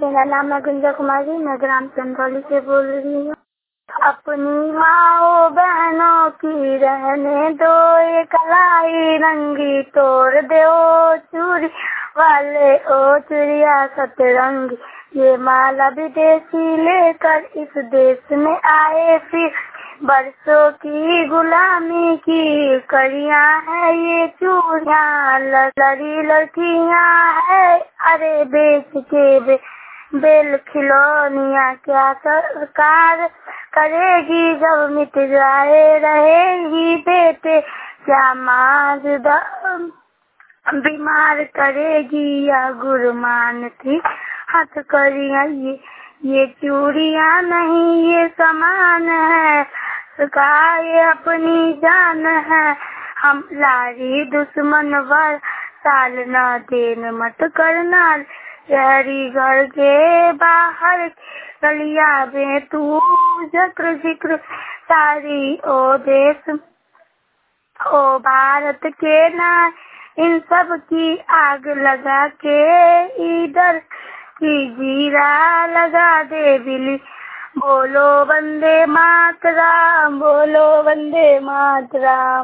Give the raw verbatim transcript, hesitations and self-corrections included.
मेरा नाम है गुंजा कुमारी, मैं ग्राम चंदौली से बोल रही हूँ। अपनी माओ बहनों की रहने दो, ये कलाई रंगी तोड़ दो चूड़ी वाले ओ चुड़िया सतरंगी। ये माला विदेशी लेकर इस देश में आए, फिर बरसों की गुलामी की कड़ियाँ है ये चूड़ियाँ, लड़ी लड़कियाँ है अरे बेच के बे, बेल खिलौनिया। क्या सरकार करेगी जब मिट जाए, रहेगी बेटे क्या माँ बीमार करेगी या गुरमान थी हथकड़ियाँ। ये ये चूड़ियाँ नहीं ये समान है, ये अपनी जान है। हम लारी दुश्मन वर साल न देन मत करना, शहरी घर के बाहर गलिया में तू जिक्र जिक्र सारी ओ देश ओ भारत के ना इन सब की आग लगा के इधर की जीरा लगा दे बिली। बोलो वंदे मातरम, बोलो वंदे मातरम।